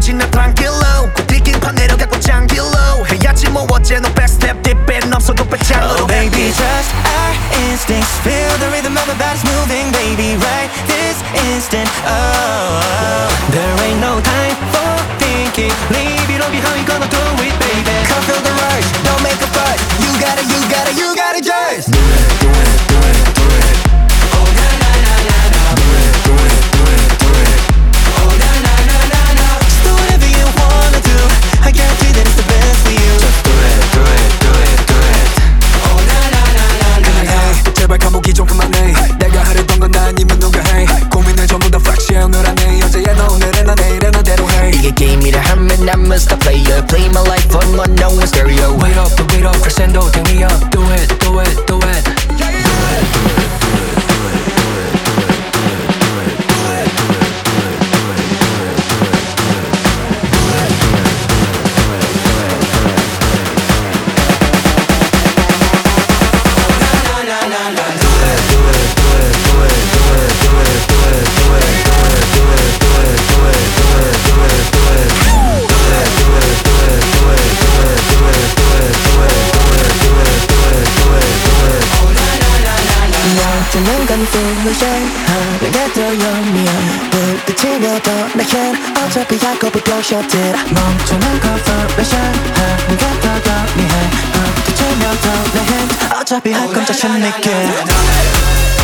지나 tranquilo 뒷길판 내려가고 장길로 해야지 뭐 어째 no backstep dip it 넘어서도 배짱으로 Oh baby trust our instincts feel the rhythm of our bodies moving baby right this instant oh there ain't no time for thinking leave it all behind gonna do it baby come feel the rush don't make a fuss you gotta just do it do it do it do it oh na na na na na do it do it do it do it oh na na na na na just do whatever you wanna do I guarantee that it's the best for you just do it do it do it do it oh na na na na na 그만해 제발 감옥이 좀 그만해 내가 하려던 건 나 아니면 누가 해 고민을 전부 다 flex해 오늘 안해 어제야 너 오늘은 나 내일은 너대로 해 이게 게임이라 하면 I'm a star player play my life on one no one stereo wait up crescendo turn me up do it do it do it 너한테는 confusion 내게 더 영리한 불빛이며도 내겐 어차피 할 거부 bloodshotted 멈추는 confirmation 내게 더 영리한 불빛이며도 내겐 어차피 할 건 자신 있게